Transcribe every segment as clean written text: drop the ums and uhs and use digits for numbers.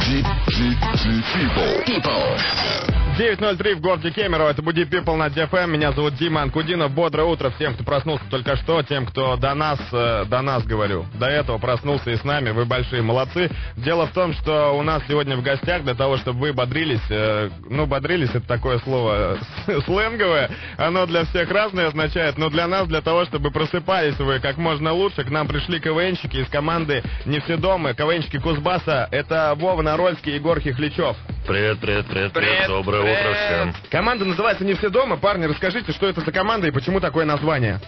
9:03 в городе Кемерово. Это Буди People на DFM. Меня зовут Дима Анкудинов. Бодрое утро всем, кто проснулся только что, тем, кто до нас говорю, до этого проснулся и с нами. Вы большие молодцы. Дело в том, что у нас сегодня в гостях для того, чтобы вы бодрились. Бодрились — это такое слово сленговое. Оно для всех разное означает, но для нас, для того, чтобы просыпались вы как можно лучше, к нам пришли КВНщики из команды «Не все дома». КВНщики Кузбасса. Это Вова Нарольский и Егор Хихличев. Привет. Доброе утро всем. Команда называется «Не все дома». Парни, расскажите, что это за команда и почему такое название?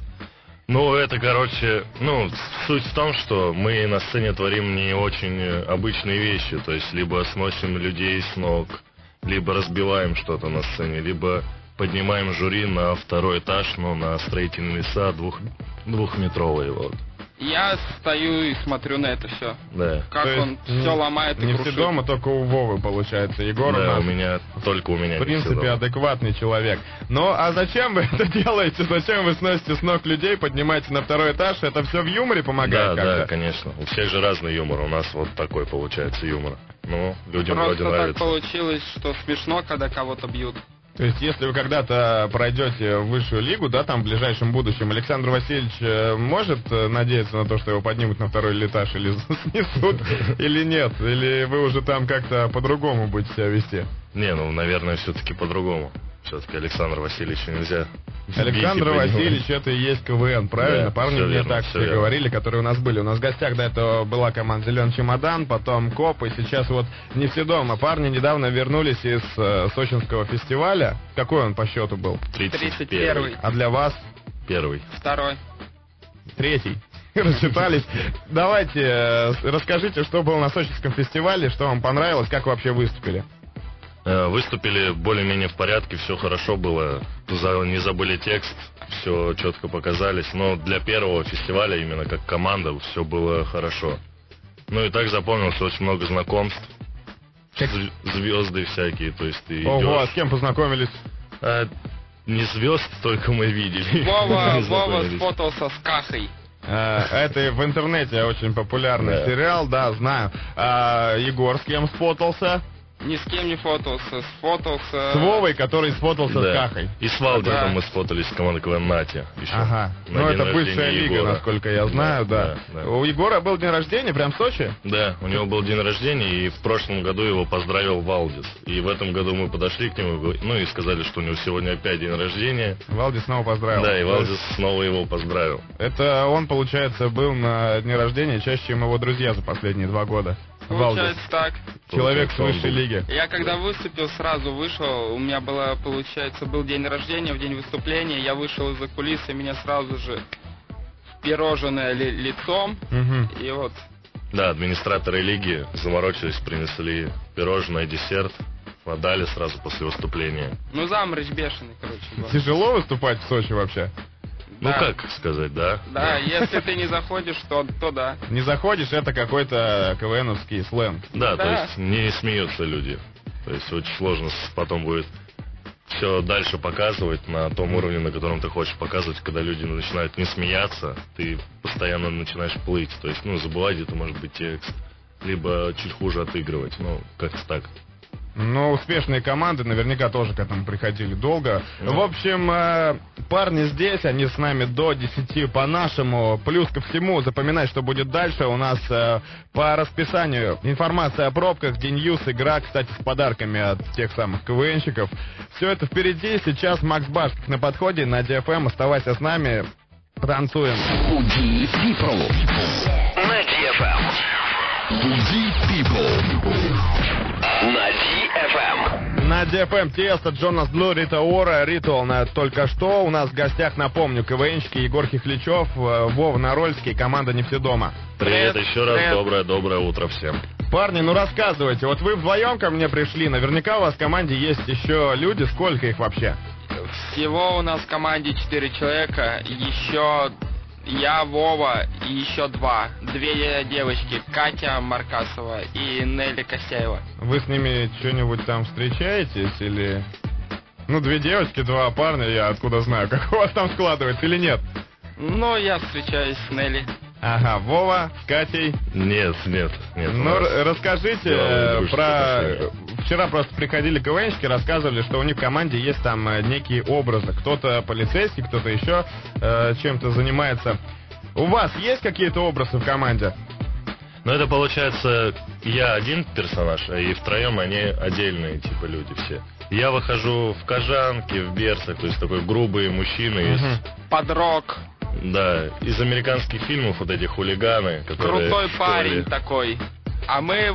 Суть в том, что мы на сцене творим не очень обычные вещи. То есть, либо сносим людей с ног, либо разбиваем что-то на сцене, либо поднимаем жюри на второй этаж, на строительные леса двухметровые, вот. Я стою и смотрю на это все. Да. Как он все ломает и не крушит. все дома, только у Вовы получается. Егор Да, у нас, только у меня. в принципе, адекватный человек. А зачем вы это делаете? Зачем вы сносите с ног людей, поднимаете на второй этаж? Это все в юморе помогает как-то? Да, конечно. У всех же разный юмор. У нас вот такой получается юмор. Людям Просто вроде нравится. так получилось, что смешно, когда кого-то бьют. То есть, если вы когда-то пройдете в высшую лигу, да, там в ближайшем будущем, Александр Васильевич может надеяться на то, что его поднимут на второй этаж или снесут, или нет? Или вы уже там как-то по-другому будете себя вести? Наверное, все-таки по-другому. Все-таки Александра Васильевича нельзя. Александр Васильевич — это и есть КВН, правильно? Да, Парни мне верно, так все говорили, которые у нас были. У нас в гостях до этого была команда «Зеленый чемодан», потом «Коп», и сейчас вот «Не все дома». Парни недавно вернулись из сочинского фестиваля. Какой он по счету был? 31-й. А для вас? Первый. Второй. Третий. Рассчитались. Давайте, расскажите, что было на сочинском фестивале, что вам понравилось, как вы вообще выступили? Выступили более-менее в порядке, все хорошо было, не забыли текст, все четко показались, но для первого фестиваля, именно как команда, все было хорошо. И так запомнилось очень много знакомств, звезды всякие, то есть ты Ого, а идешь... с кем познакомились? Не звезд, только мы видели. Вова сфотался с Кахой. Это в интернете очень популярный сериал, да, знаю. Егор с кем сфотался? Ни с кем не фотался, сфотался... С Вовой, который сфотался с Кахой. И с Валдисом мы сфотались с командой КВН «Нати». Ага, это бывшая лига, насколько я знаю, да. У Егора был день рождения, прям в Сочи? Да, у него был день рождения, и в прошлом году его поздравил Валдис. И в этом году мы подошли к нему, и сказали, что у него сегодня опять день рождения. Валдис снова поздравил. Да, и Валдис снова его поздравил. Это он, получается, был на дне рождения чаще, чем его друзья за последние 2 года. Получается так. Человек с высшей лиги. Я когда выступил, сразу вышел. У меня был день рождения, в день выступления. Я вышел из-за кулисы, меня сразу же пирожное лицом. И вот. Да, администраторы лиги заморочились, принесли пирожное, десерт. Отдали сразу после выступления. Заморочь бешеный, был. Тяжело выступать в Сочи вообще? Как сказать, да? Да, если ты не заходишь, то да. Не заходишь, это какой-то КВНовский сленг. Да, то есть не смеются люди. То есть очень сложно потом будет все дальше показывать на том уровне, на котором ты хочешь показывать, когда люди начинают не смеяться, ты постоянно начинаешь плыть. То есть, забывать где-то, может быть, текст, либо чуть хуже отыгрывать, как-то так. Успешные команды наверняка тоже к этому приходили долго. В общем, парни здесь, они с нами до 10 по-нашему. Плюс ко всему, запоминай, что будет дальше. У нас по расписанию информация о пробках, День-Юз, игра, кстати, с подарками от тех самых КВНщиков. Все это впереди. Сейчас Макс Башков на подходе на DFM. Оставайся с нами. Танцуем. Буди People на DFM. Буди People на DFM. На DFM Тиеста, Джонас Блу, Рита Ора, Ритуал на только что. У нас в гостях, напомню, КВНщики Егор Хихличев, Вова Нарольский, команда «Не все дома». Привет еще раз, доброе утро всем. Парни, рассказывайте, вот вы вдвоем ко мне пришли, наверняка у вас в команде есть еще люди, сколько их вообще? Всего у нас в команде 4 человека, еще я, Вова и еще 2 девочки, Катя Маркасова и Нелли Костяева. Вы с ними что-нибудь там встречаетесь или... 2 девочки, 2 парня, я откуда знаю, как у вас там складывается или нет? Я встречаюсь с Нелли. Ага, Вова с Катей? Нет. Ну, расскажите про... Вчера просто приходили КВНщики, рассказывали, что у них в команде есть там некие образы. Кто-то полицейский, кто-то еще чем-то занимается. У вас есть какие-то образы в команде? Ну, это получается, я один персонаж, и втроем они отдельные, типа, люди все. Я выхожу в кожанке, в берцах, то есть такой грубый мужчина есть. Под рок. Да, из американских фильмов вот эти хулиганы, которые... Крутой парень такой. А мы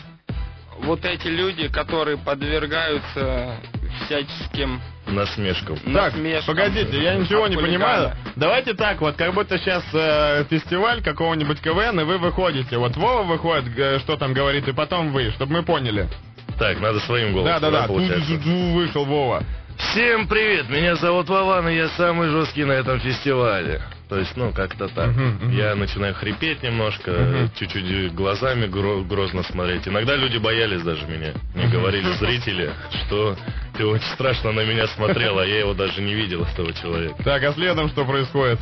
вот эти люди, которые подвергаются всяческим... насмешкам. Так, погодите, я ничего не понимаю. Давайте так, вот как будто сейчас фестиваль какого-нибудь КВН, и вы выходите. Вот Вова выходит, что там говорит, и потом вы, чтобы мы поняли. Так, надо своим голосом. Да, получается. Вышел Вова. Всем привет, меня зовут Вован, и я самый жесткий на этом фестивале. То есть, ну, как-то так. Я начинаю хрипеть немножко, чуть-чуть глазами грозно смотреть. Иногда люди боялись даже меня. Мне говорили зрители, что ты очень страшно на меня смотрел, а я его даже не видел, этого человека. Так, а следом что происходит?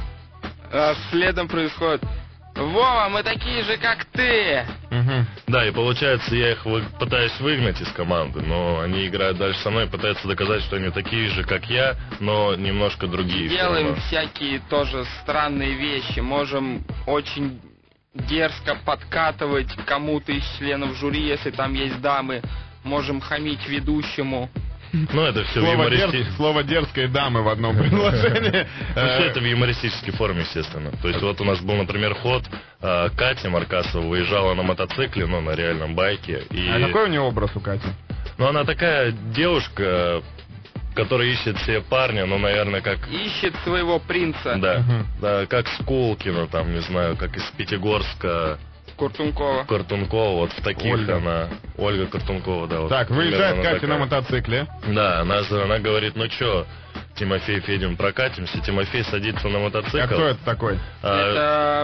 Следом происходит: Вова, мы такие же, как ты. Да, и получается, я их пытаюсь выгнать из команды, но они играют дальше со мной, пытаются доказать, что они такие же, как я, но немножко другие. Делаем всякие тоже странные вещи. Можем очень дерзко подкатывать кому-то из членов жюри, если там есть дамы. Можем хамить ведущему. Ну, это все в юмористической... Слово «дерзкой дамы» в одном предложении. Все это в юмористической форме, естественно. То есть вот у нас был, например, ход, Катя Маркасова выезжала на мотоцикле, ну, на реальном байке. А какой у нее образ у Кати? Ну, она такая девушка, которая ищет себе парня, ну, наверное, как... Ищет своего принца. Да, как Скулкина, там, не знаю, как из Пятигорска... Картункова, вот в таких Ольга Картункова, да. Вот, так, выезжает Катя на мотоцикле. Да, она говорит, ну чё, Тимофей, Федин, прокатимся. Тимофей садится на мотоцикл. А кто это такой? Это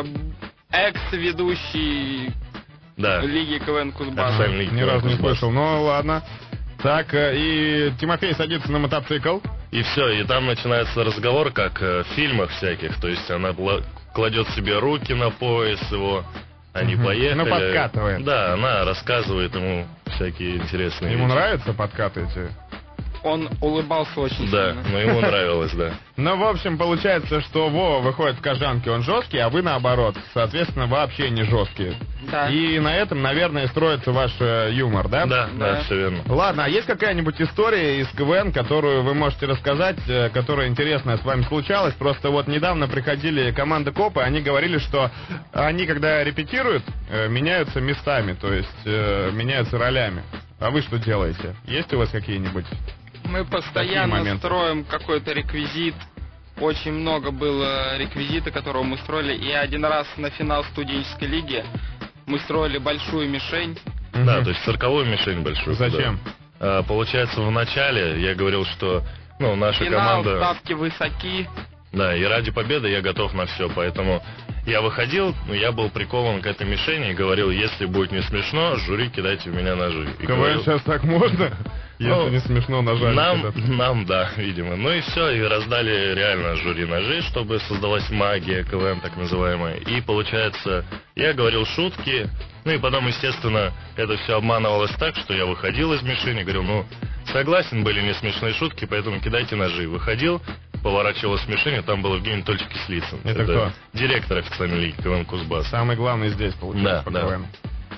экс-ведущий Лиги КВН Кузбасса. Ни разу не слышал, ну ладно. Так, и Тимофей садится на мотоцикл. И все, и там начинается разговор, как в фильмах всяких. То есть она кладет себе руки на пояс его. Они поехали. Ну, подкатывает. Да, она рассказывает ему всякие интересные вещи. Ему нравится подкаты эти? Он улыбался очень сильно. Да, но ему нравилось, да. Ну, в общем, получается, что Вова выходит в кожанке, он жесткий, а вы наоборот. Соответственно, вообще не жесткие. Да. И на этом, наверное, строится ваш юмор, да? Да, все верно. Ладно, а есть какая-нибудь история из КВН, которую вы можете рассказать, которая интересная с вами случалась? Просто вот недавно приходили команда Копы, они говорили, что они, когда репетируют, меняются местами, то есть меняются ролями. А вы что делаете? Есть у вас какие-нибудь? Мы постоянно строим какой-то реквизит. Очень много было реквизита, которого мы строили. И один раз на финал студенческой лиги мы строили большую мишень. Да, то есть цирковую мишень большую. Зачем? Получается, в начале я говорил, что наша команда... Финал, ставки высоки. Да, и ради победы я готов на все, поэтому я выходил, я был прикован к этой мишени и говорил, если будет не смешно, жюри кидайте в меня ножи. КВН сейчас так можно? Если не смешно, ножами. Нам, да, видимо. Ну и все, и раздали реально жюри ножи, чтобы создалась магия КВН, так называемая. И получается, я говорил шутки, ну и потом, естественно, это все обманывалось так, что я выходил из мишени, говорил, согласен, были не смешные шутки, поэтому кидайте ножи. Выходил, поворачивалась мишень, а там был Евгений Анатольевич Кислицын. Это кто? Директор официальной лиги КВН Кузбасс. Самый главный здесь, получается, по КВН.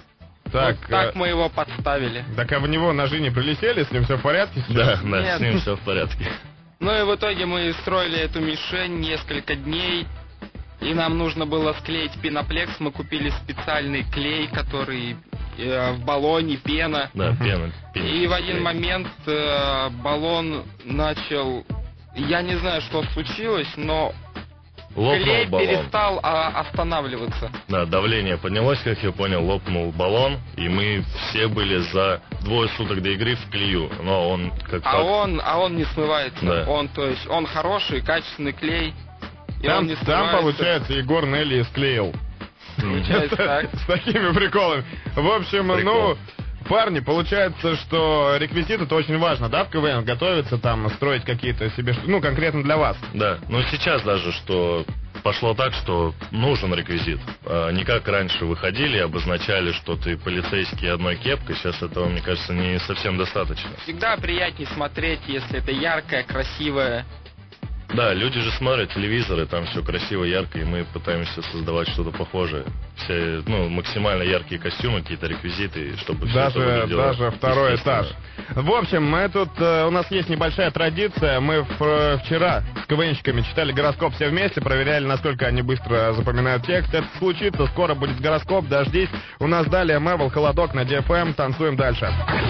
Так мы его подставили. Так а в него ножи не прилетели, с ним все в порядке сейчас? Да, с ним все в порядке. Ну и в итоге мы строили эту мишень несколько дней, и нам нужно было склеить пеноплекс. Мы купили специальный клей, который в баллоне, пена. Да, пена. И в один момент баллон начал... Я не знаю, что случилось, но... Клей перестал останавливаться. Да, давление поднялось, как я понял, лопнул баллон, и мы все были за 2 суток до игры в клею. Но он как он не смывается. Да. Он хороший, качественный клей. И там, он не смывается. Там, получается, Егор Нелли склеил. Получается так. С такими приколами. В общем, парни, получается, что реквизит это очень важно, да, в КВН? Готовиться там, строить какие-то себе, конкретно для вас. Да, но сейчас даже, что пошло так, что нужен реквизит. Не как раньше выходили и обозначали, что ты полицейский одной кепкой. Сейчас этого, мне кажется, не совсем достаточно. Всегда приятнее смотреть, если это яркое, красивое. Да, люди же смотрят телевизоры, там все красиво, ярко, и мы пытаемся создавать что-то похожее. Все, максимально яркие костюмы, какие-то реквизиты, чтобы все это выглядело. Даже второй этаж. В общем, у нас есть небольшая традиция. Мы вчера с КВНщиками читали гороскоп все вместе, проверяли, насколько они быстро запоминают текст. Это случится, скоро будет гороскоп, дождись. У нас далее Мэвл, Холодок на DFM, танцуем дальше.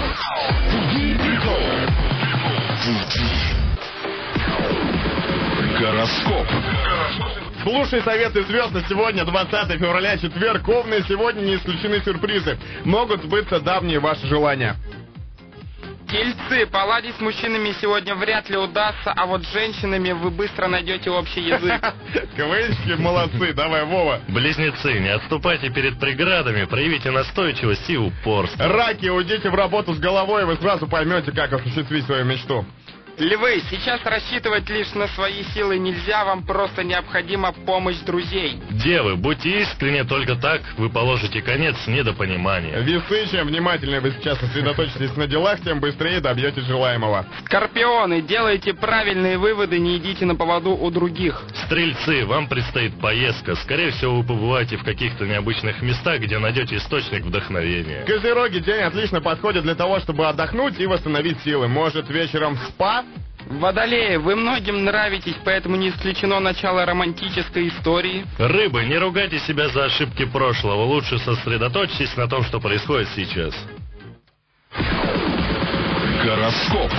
Гороскоп. Слушай советы звезд на сегодня, 20 февраля, четверг. Овны, сегодня не исключены сюрпризы. Могут сбыться давние ваши желания. Тельцы, поладить с мужчинами сегодня вряд ли удастся, а вот с женщинами вы быстро найдете общий язык. КВНщики молодцы, давай, Вова. Близнецы, не отступайте перед преградами, проявите настойчивость и упорство. Раки, уйдите в работу с головой, и вы сразу поймете, как осуществить свою мечту. Львы, сейчас рассчитывать лишь на свои силы нельзя, вам просто необходима помощь друзей. Девы, будьте искренни, только так вы положите конец недопонимания. Весы, чем внимательнее вы сейчас сосредоточитесь на делах, тем быстрее добьетесь желаемого. Скорпионы, делайте правильные выводы, не идите на поводу у других. Стрельцы, вам предстоит поездка. Скорее всего, вы побываете в каких-то необычных местах, где найдете источник вдохновения. Козероги, день отлично подходит для того, чтобы отдохнуть и восстановить силы. Может, вечером в спа? Водолеи, вы многим нравитесь, поэтому не исключено начало романтической истории. Рыбы, не ругайте себя за ошибки прошлого. Лучше сосредоточьтесь на том, что происходит сейчас. Гороскоп.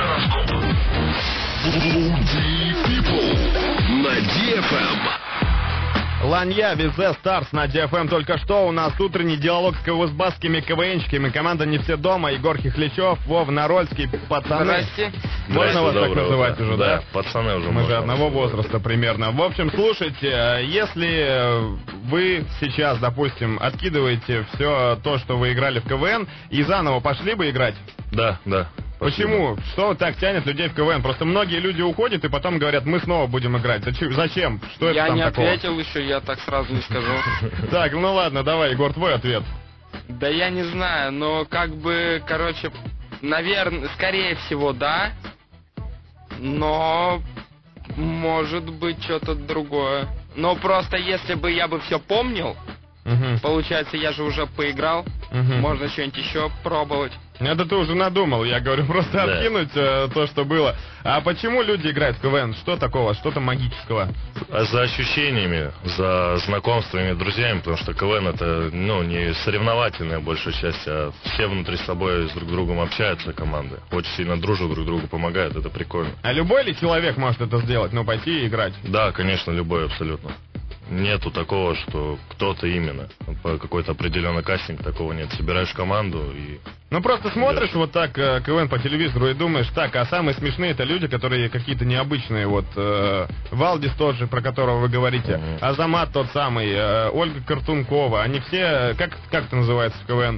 На DFM. Ланья, Визе, Старс на DFM. Только что у нас утренний диалог с кавузбасскими КВНщиками. Команда «Не все дома». Егор Хихлячев, Вов Нарольский, пацаны. Здрасте. Можно вас так называть уже, да? Пацаны уже. Мы же одного возраста примерно. В общем, слушайте, если вы сейчас, допустим, откидываете все то, что вы играли в КВН, и заново пошли бы играть? Да. Почему? Что так тянет людей в КВН? Просто многие люди уходят и потом говорят, мы снова будем играть. Зачем? Что это я там не такого? ответил еще, я так сразу не скажу. Так, ну ладно, давай, Егор, твой ответ. Да я не знаю, но наверное, скорее всего, да. Но может быть что-то другое. Но просто если бы я бы все помнил, получается, я же уже поиграл, можно что-нибудь еще пробовать. Это ты уже надумал, я говорю, просто откинуть то, что было. А почему люди играют в КВН? Что такого, что-то магического? За ощущениями, за знакомствами, друзьями, потому что КВН это, не соревновательная большая часть, а все внутри собой с друг другом общаются, команды. Очень сильно дружат, друг другу помогают, это прикольно. А любой ли человек может это сделать, пойти и играть? Да, конечно, любой абсолютно. Нету такого, что кто-то именно. По какой-то определенный кастинг такого нет. Собираешь команду и... просто смотришь вот так КВН по телевизору и думаешь, так, а самые смешные это люди, которые какие-то необычные. Вот Валдис тот же, про которого вы говорите, Азамат тот самый, Ольга Картункова. Они все, как это называется в КВН?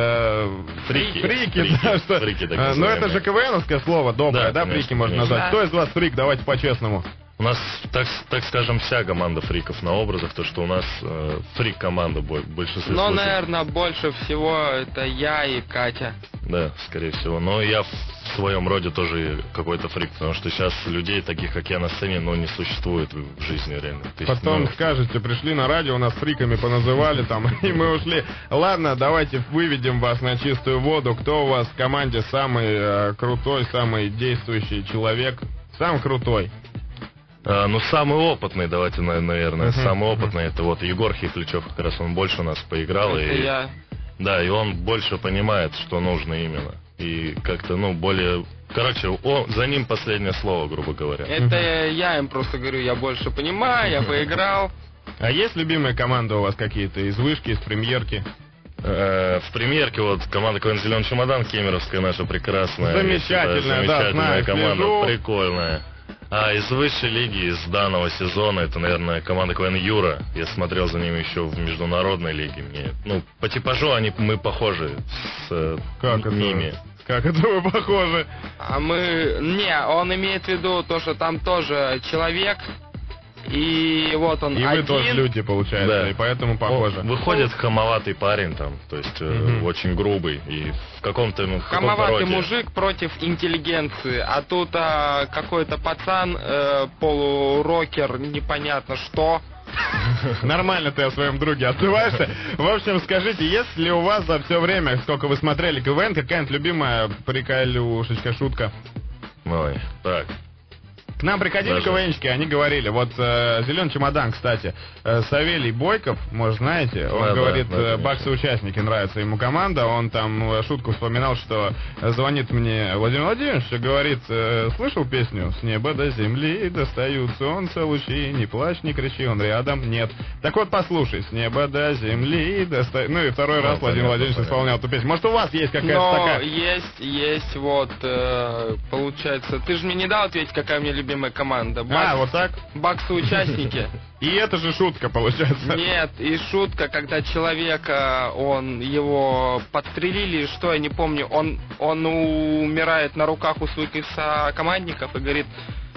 Фрики, да, что... Фрики, но это же КВНовское слово, доброе, да, конечно, фрики можно назвать. Кто из вас фрик? Давайте по-честному. У нас, так скажем, вся команда фриков на образах, то что у нас фрик-команда большинство. Но, наверное, больше всего это я и Катя. Да, скорее всего. Но я в своем роде тоже какой-то фрик, потому что сейчас людей, таких как я на сцене, не существует в жизни реально. Потом скажете, пришли на радио, нас фриками поназывали там, и мы ушли. Ладно, давайте выведем вас на чистую воду. Кто у вас в команде самый крутой, самый действующий человек? Самый крутой. Самый опытный, давайте, наверное, самый опытный, это вот Егор Хихлячев, как раз он больше у нас поиграл. Это я. Да, и он больше понимает, что нужно именно. И как-то, более... Короче, за ним последнее слово, грубо говоря. Это я им просто говорю, я больше понимаю, я поиграл. А есть любимые команды у вас какие-то из вышки, из премьерки? В премьерке вот команда КВН «Зеленый чемодан», кемеровская наша прекрасная. Замечательная команда, слежу. Прикольная. А из высшей лиги, из данного сезона, это, наверное, команда КВН «Юра». Я смотрел за ними еще в международной лиге. По типажу мы похожи с ними. Как это вы похожи? Он имеет в виду то, что там тоже человек И вот он И один. вы тоже люди, получается, Да. и поэтому похоже. Выходит хамоватый парень там, то есть очень грубый. И в каком-то Хамоватый роде. мужик против интеллигенции, а тут какой-то пацан, полурокер, непонятно что. Нормально ты о своем друге отзываешься. В общем, скажите, есть ли у вас за все время, сколько вы смотрели КВН, какая-нибудь любимая приколюшечка, шутка? Ой, так. К нам приходили Даже. КВНщики, они говорили, вот «Зеленый чемодан», кстати, Савелий Бойков, может, знаете, он Да, говорит, да, конечно. баксы-участники, нравится ему команда, он там шутку вспоминал, что звонит мне Владимир Владимирович и говорит, слышал песню «С неба до земли достают солнце лучи, не плачь, не кричи, он рядом, нет». Так вот, послушай, «С неба до земли достают...» Ну и второй раз Владимир Владимирович исполнял эту песню. Может, у вас есть какая-то Но такая... есть, вот, получается, ты же мне не дал ответить, какая у меня любимая команда. вот так? Баксы-участники. И это же шутка, получается. Нет, и шутка, когда человека, его подстрелили, что, я не помню, он умирает на руках у своих сокомандников и говорит,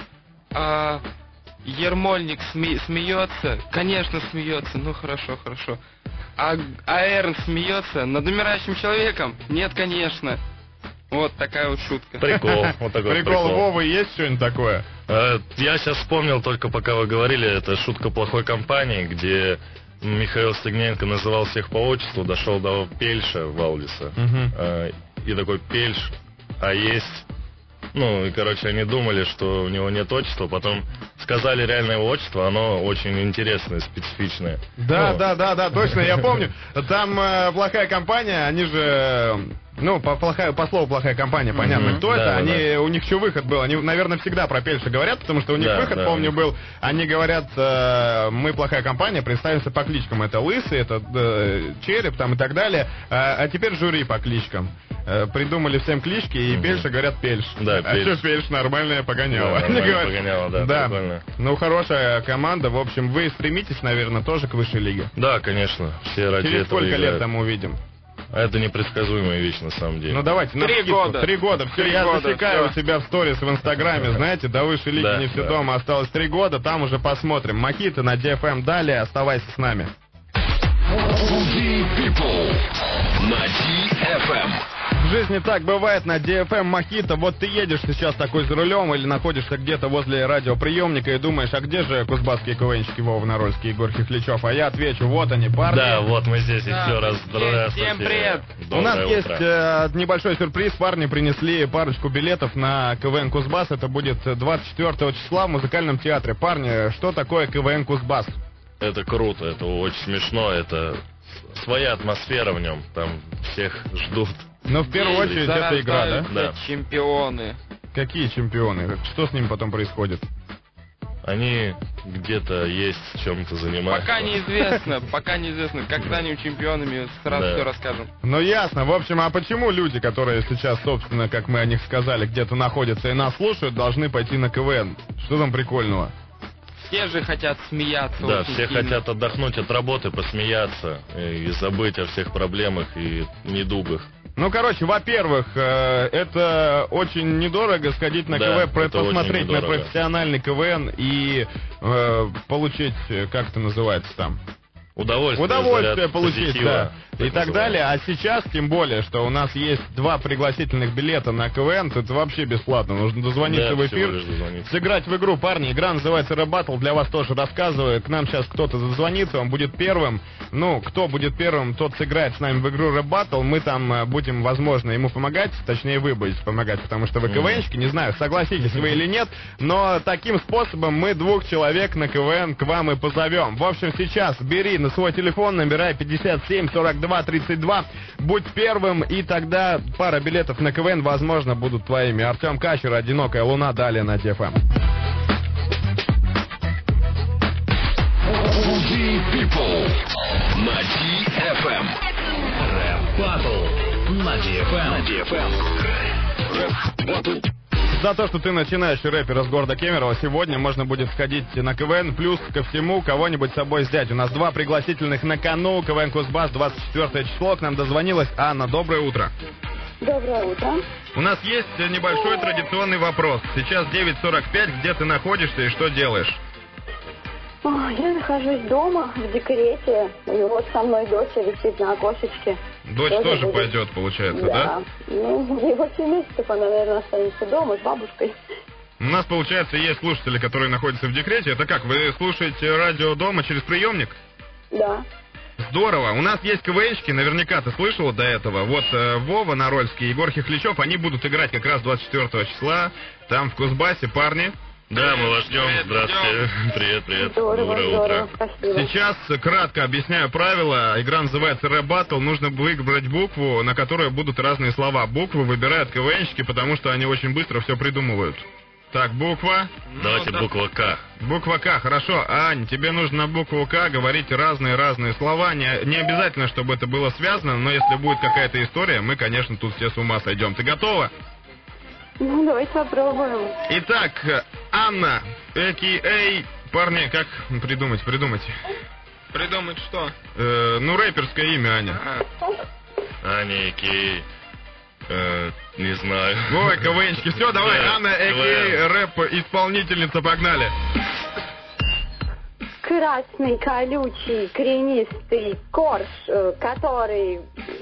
Ермольник смеется? Конечно, смеется. Ну, хорошо. А Эрн смеется над умирающим человеком? Нет, конечно. Вот такая вот шутка. Прикол. Вот такой Прикол Вовы есть что-нибудь такое? Я сейчас вспомнил, только пока вы говорили, это шутка плохой компании, где Михаил Стегненко называл всех по отчеству, дошел до Пельша Валдиса. И такой: Пельш, а есть... Ну, и, короче, они думали, что у него нет отчества, потом сказали реальное его отчество, оно очень интересное, специфичное. Да, точно, я помню. Там плохая компания, они же... Ну, по слову плохая компания, понятно, кто это. У них еще выход был. Они, наверное, всегда про Пельша говорят, потому что у них выход, помню, был. Они говорят, мы плохая компания, представимся по кличкам. Это Лысый, это Череп там и так далее. А теперь жюри по кличкам. Придумали всем клички, и Пельша говорят Пельш. Да, а что Пельш? Нормальная погоняла. Да, нормальная погоняла, да, прикольно. Ну, хорошая команда. В общем, вы стремитесь, наверное, тоже к высшей лиге? Да, конечно. Все ради Через этого сколько играют. лет там увидим? Это непредсказуемая вещь, на самом деле. Ну давайте, на 3 года. 3 года. Все, я засекаю у себя в сторис в Инстаграме, знаете, до высшей лиги не все дома. Осталось 3 года, там уже посмотрим. Мохито на DFM далее, оставайся с нами. People на DFM. В жизни так бывает на DFM Мохито. Вот ты едешь сейчас такой за рулем или находишься где-то возле радиоприемника и думаешь, а где же кузбасские КВНщики Вова Нарольский и Егор Хихличев? А я отвечу, вот они, парни. Да, вот мы здесь еще раз. Всем привет. У нас есть небольшой сюрприз. Парни принесли парочку билетов на КВН Кузбасс. Это будет 24 числа в музыкальном театре. Парни, что такое КВН Кузбасс? Это круто, это очень смешно, это своя атмосфера в нем, там всех ждут. Но в первую очередь это игра, да? Да. Чемпионы. Какие чемпионы? Что с ними потом происходит? Они где-то есть, чем-то занимаются. Пока неизвестно. Когда они чемпионами, сразу все расскажем. Ну ясно. В общем, а почему люди, которые сейчас, собственно, как мы о них сказали, где-то находятся и нас слушают, должны пойти на КВН? Что там прикольного? Все же хотят смеяться. Да, очень все сильно. хотят отдохнуть от работы, посмеяться и забыть о всех проблемах и недугах. Ну, короче, во-первых, это очень недорого сходить на Да, КВН, это посмотреть очень на недорого. профессиональный КВН и получить, как это называется там? Удовольствие заряд получить, позитива, да. И так далее. А сейчас, тем более, что у нас есть 2 пригласительных билета на КВН, то это вообще бесплатно. Нужно дозвониться Да, в всего эфир, лишь дозвониться. сыграть в игру. Парни, игра называется Рэп Баттл, для вас тоже рассказываю. К нам сейчас кто-то зазвонится, он будет первым. Ну, кто будет первым, тот сыграет с нами в игру Рэп Баттл. Мы там будем, возможно, ему помогать, точнее, вы будете помогать, потому что вы КВНщики, не знаю, согласитесь вы или нет, но таким способом мы 2 человек на КВН к вам и позовем. В общем, сейчас бери на свой телефон, набирай 57 42 32, будь первым, и тогда пара билетов на КВН, возможно, будут твоими. Артем Качер, «Одинокая луна», далее на DFM. People на DFM. Рэп Баттл на DFM. Рэп Баттл. За то, что ты начинающий рэпер из города Кемерово, сегодня можно будет сходить на КВН, плюс ко всему кого-нибудь с собой взять. У нас 2 пригласительных на кону. КВН Кузбасс, 24 число. К нам дозвонилась Анна. Доброе утро. Доброе утро. У нас есть небольшой традиционный вопрос. Сейчас 9:45. Где ты находишься и что делаешь? Я нахожусь дома, в декрете, и вот со мной дочь висит на окошечке. Дочь тоже пойдет, получается, да? Ну, ей 8 месяцев, она, наверное, останется дома с бабушкой. У нас, получается, есть слушатели, которые находятся в декрете. Это как, вы слушаете радио дома через приемник? Да. Здорово. У нас есть КВНщики, наверняка ты слышала до этого. Вот Вова Нарольский, Егор Хихличев, они будут играть как раз 24 числа. Там в Кузбассе парни. Да, мы вас ждем. Здравствуйте. Привет. Здорово, Доброе утро. спасибо. Сейчас кратко объясняю правила. Игра называется Рэп Баттл. Нужно выбрать букву, на которой будут разные слова. Буквы выбирают КВНщики, потому что они очень быстро все придумывают. Так, буква. Давайте буква К. Буква К, хорошо. Ань, тебе нужно на букву К говорить разные слова. Не обязательно, чтобы это было связано, но если будет какая-то история, мы, конечно, тут все с ума сойдем. Ты готова? Ну, давайте попробуем. Итак, Анна, a.k.a. Парни, как придумать? Придумать что? Ну, рэперское имя, Аня. Аня, Кей. Не знаю. Ой, КВНчики. Все, давай, Да, Анна, a.k.a. рэп-исполнительница, погнали. Красный, колючий, коренистый корж, который...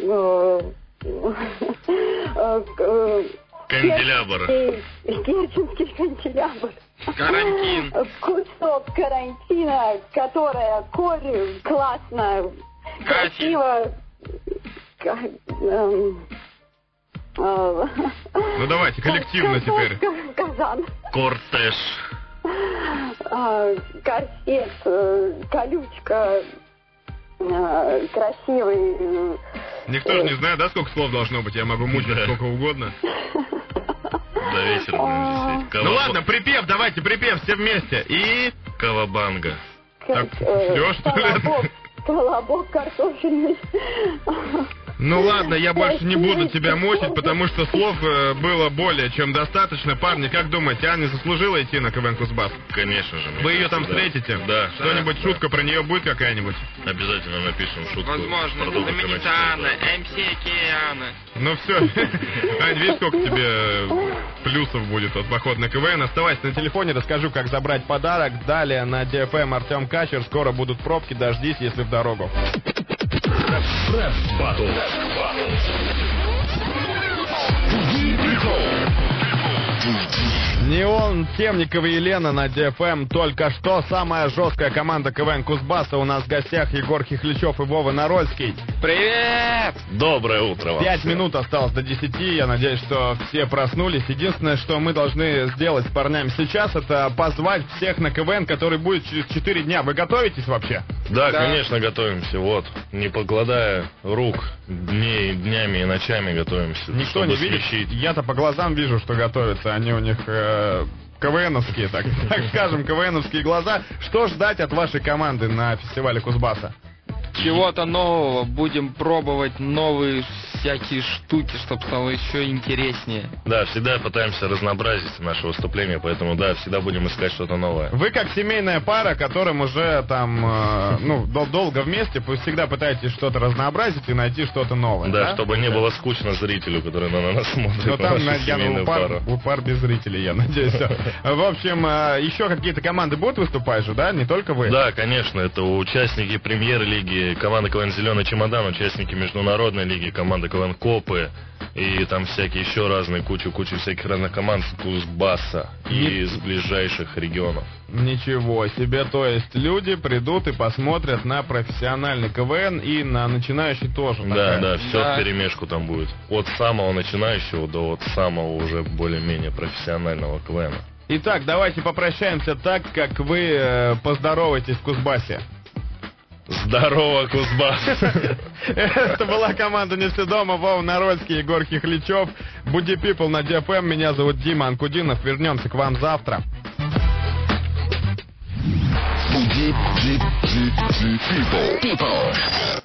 Канделябр. Керченский канделябр. Карантин. Кусок карантина, которая корень классно, красиво... Ну давайте, коллективно теперь. Казан. Кортеж. Корсет, колючка, красивый. Никто же не знает, да, сколько слов должно быть? Я могу мучить сколько угодно. До вечера будем висеть. Ну ладно, припев, давайте, припев все вместе. И... Кавабанга. Так, всё, что ли? Колобок картофельный. Ну ладно, я больше не буду тебя мучить, потому что слов было более чем достаточно. Парни, как думаете, Аня заслужила идти на КВН Кузбасс? Конечно же. Вы ее там встретите? Да. Что-нибудь, шутка про нее будет какая-нибудь? Обязательно напишем шутку. Возможно, Про Дубу знаменитая Камачева, Анна, да. МС Анна. Ну все. Ань, видишь, сколько тебе плюсов будет от похода на КВН. Оставайся на телефоне, расскажу, как забрать подарок. Далее на DFM Артем Качер. Скоро будут пробки, дождись, если в дорогу. Рэп Баттл. Неон, Темникова и Елена на DFM. Только что самая жесткая команда КВН Кузбасса. У нас в гостях Егор Хихличев и Вова Нарольский. Привет! Доброе утро вам. 5 минут осталось до 10. Я надеюсь, что все проснулись. Единственное, что мы должны сделать с парнями сейчас, это позвать всех на КВН, который будет через 4 дня. Вы готовитесь вообще? Да, конечно, готовимся. Вот, не покладая рук, днями и ночами готовимся. Никто не видит. Я-то по глазам вижу, что готовятся. Они у них КВНовские, так скажем, КВНовские глаза. Что ждать от вашей команды на фестивале Кузбасса? Чего-то нового. Будем пробовать новые всякие штуки, чтобы стало еще интереснее. Да, всегда пытаемся разнообразить наше выступление, поэтому, да, всегда будем искать что-то новое. Вы как семейная пара, которым уже там, долго вместе, вы всегда пытаетесь что-то разнообразить и найти что-то новое. Да, чтобы не было скучно зрителю, который на нас смотрит. Но там, нашу семейную пару. у пар без зрителей, я надеюсь. В общем, еще какие-то команды будут выступать же, да? Не только вы? Да, конечно, это участники премьер-лиги, команда КВН «Зеленый чемодан», участники международной лиги, команда КВН «Копы», и там всякие еще разные, кучу всяких разных команд с Кузбасса и из ближайших регионов. Ничего себе, то есть люди придут и посмотрят на профессиональный КВН и на начинающий тоже. Да, все вперемешку там будет. От самого начинающего до вот самого уже более-менее профессионального КВНа. Итак, давайте попрощаемся так, как вы поздороваетесь в Кузбассе. Здорово, Кузбасс! Это была команда «Не все дома», Вова Нарольский, Егор Хихличев. Буди People на DFM. Меня зовут Дима Анкудинов. Вернемся к вам завтра. People.